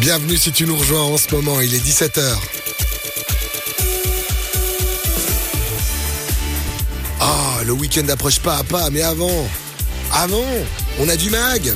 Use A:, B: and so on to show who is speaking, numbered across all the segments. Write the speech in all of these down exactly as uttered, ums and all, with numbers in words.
A: Bienvenue si tu nous rejoins en ce moment, il est dix-sept heures. Ah, oh, le week-end approche pas à pas, mais avant, avant, on a du mag.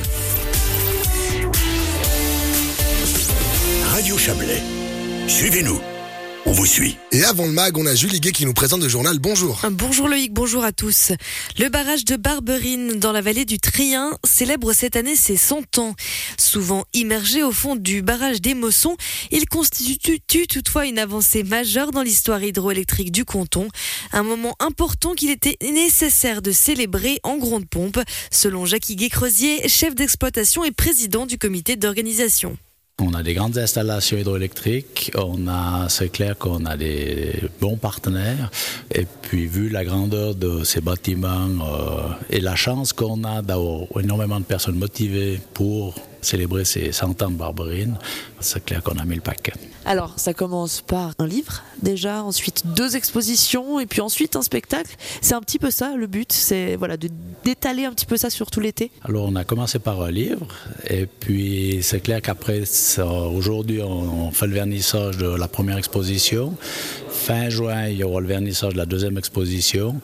B: Radio Chablais, suivez-nous. On vous suit.
A: Et avant le mag, on a Julie Gay qui nous présente le journal. Bonjour.
C: Bonjour Loïc, bonjour à tous. Le barrage de Barberine dans la vallée du Trien célèbre cette année ses cent ans. Souvent immergé au fond du barrage des Mossons, il constitue toutefois une avancée majeure dans l'histoire hydroélectrique du canton. Un moment important qu'il était nécessaire de célébrer en grande pompe, selon Jacques Gué-Creusier, chef d'exploitation et président du comité d'organisation.
D: On a des grandes installations hydroélectriques, on a, c'est clair qu'on a des bons partenaires, et puis vu la grandeur de ces bâtiments euh, et la chance qu'on a d'avoir énormément de personnes motivées pour célébrer ces cent ans de Barberine, c'est clair qu'on a mis le paquet.
E: Alors, ça commence par un livre, déjà, ensuite deux expositions, et puis ensuite un spectacle. C'est un petit peu ça, le but, c'est voilà, de d'étaler un petit peu ça sur tout l'été.
D: Alors, on a commencé par un livre, et puis c'est clair qu'après, ça, aujourd'hui, on, on fait le vernissage de la première exposition. Fin juin, il y aura le vernissage de la deuxième exposition,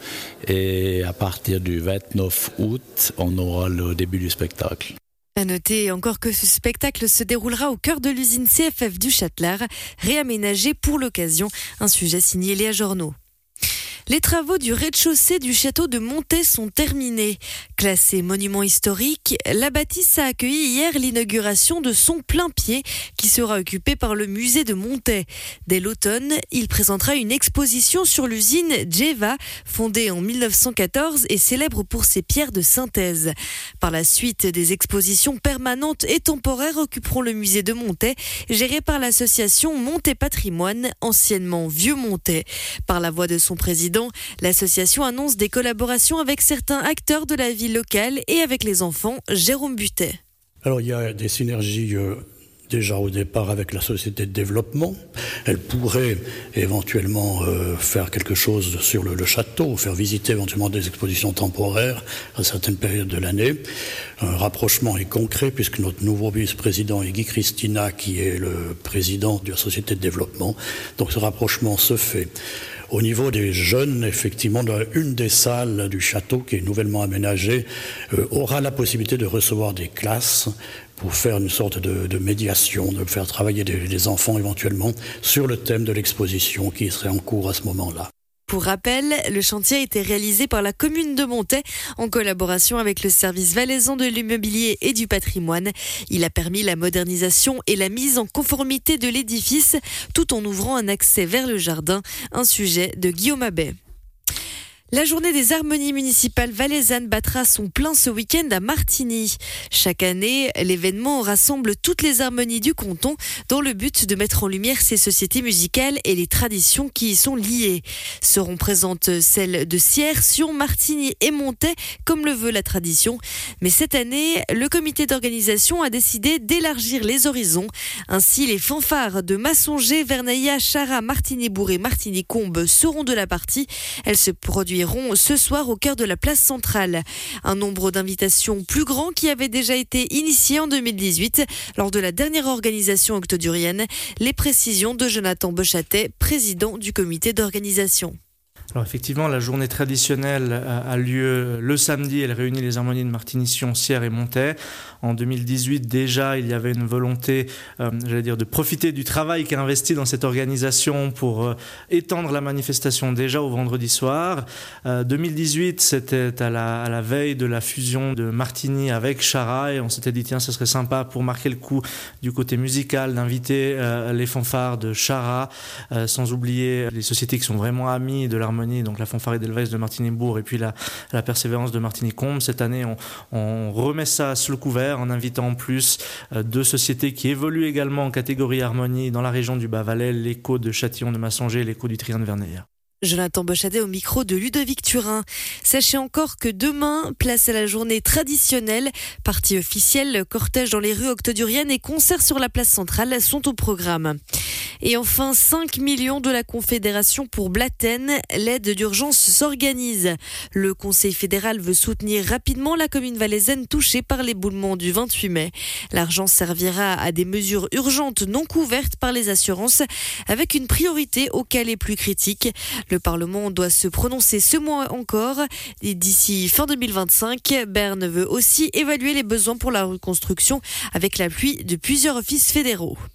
D: et à partir du vingt-neuf août, on aura le début du spectacle.
C: À noter encore que ce spectacle se déroulera au cœur de l'usine C F F du Châtelard, réaménagée pour l'occasion, un sujet signé Léa Journeau. Les travaux du rez-de-chaussée du château de Montet sont terminés. Classé monument historique, la bâtisse a accueilli hier l'inauguration de son plein-pied qui sera occupé par le musée de Montet. Dès l'automne, il présentera une exposition sur l'usine Geva, fondée en mille neuf cent quatorze et célèbre pour ses pierres de synthèse. Par la suite, des expositions permanentes et temporaires occuperont le musée de Montet, géré par l'association Montet Patrimoine, anciennement Vieux Montet. Par la voix de son président, l'association annonce des collaborations avec certains acteurs de la vie locale et avec les enfants. Jérôme Butet.
F: Alors il y a des synergies euh, déjà au départ avec la société de développement. Elle pourrait éventuellement euh, faire quelque chose sur le, le château, faire visiter éventuellement des expositions temporaires à certaines périodes de l'année. Un rapprochement est concret puisque notre nouveau vice-président est Guy Christina qui est le président de la société de développement. Donc ce rapprochement se fait. Au niveau des jeunes, effectivement, une des salles du château qui est nouvellement aménagée euh, aura la possibilité de recevoir des classes pour faire une sorte de, de médiation, de faire travailler des, des enfants éventuellement sur le thème de l'exposition qui serait en cours à ce moment-là.
C: Pour rappel, le chantier a été réalisé par la commune de Montet en collaboration avec le service valaisan de l'immobilier et du patrimoine. Il a permis la modernisation et la mise en conformité de l'édifice tout en ouvrant un accès vers le jardin, un sujet de Guillaume Abbé. La journée des harmonies municipales valaisannes battra son plein ce week-end à Martigny. Chaque année, l'événement rassemble toutes les harmonies du canton dans le but de mettre en lumière ces sociétés musicales et les traditions qui y sont liées. Seront présentes celles de Sierre, Sion, Martigny et Montet, comme le veut la tradition. Mais cette année, le comité d'organisation a décidé d'élargir les horizons. Ainsi, les fanfares de Massonger, Vernailla, Chara, Martigny-Bourg et Martigny-Combe seront de la partie. Elles se produiront ce soir au cœur de la place centrale. Un nombre d'invitations plus grand qui avait déjà été initié en deux mille dix-huit lors de la dernière organisation octodurienne. Les précisions de Jonathan Bechatet, président du comité d'organisation.
G: Alors effectivement, la journée traditionnelle a lieu le samedi. Elle réunit les harmonies de Martigny, Sion, Sierre et Montet. En deux mille dix-huit, déjà, il y avait une volonté, euh, j'allais dire, de profiter du travail qui est investi dans cette organisation pour euh, étendre la manifestation déjà au vendredi soir. Euh, deux mille dix-huit, c'était à la, à la veille de la fusion de Martigny avec Chara et on s'était dit, tiens, ce serait sympa pour marquer le coup du côté musical d'inviter euh, les fanfares de Chara, euh, sans oublier les sociétés qui sont vraiment amies de l'harmonie, donc la fanfare Edelweiss de Martigny-Bourg et puis la, la persévérance de Martigny-Combe. Cette année, on, on remet ça sous le couvert en invitant en plus euh, deux sociétés qui évoluent également en catégorie harmonie dans la région du Bas-Valais, l'écho de Châtillon de Massonger et l'écho du Trien de Vernailla.
C: Jonathan Bechadet au micro de Ludovic Turin. Sachez encore que demain, place à la journée traditionnelle. Partie officielle, cortège dans les rues octoduriennes et concerts sur la place centrale sont au programme. Et enfin, cinq millions de la Confédération pour Blatten. L'aide d'urgence s'organise. Le Conseil fédéral veut soutenir rapidement la commune valaisanne touchée par l'éboulement du vingt-huit mai. L'argent servira à des mesures urgentes non couvertes par les assurances, avec une priorité aux cas les plus critiques. Le Parlement doit se prononcer ce mois encore. Et d'ici fin deux mille vingt-cinq, Berne veut aussi évaluer les besoins pour la reconstruction avec l'appui de plusieurs offices fédéraux.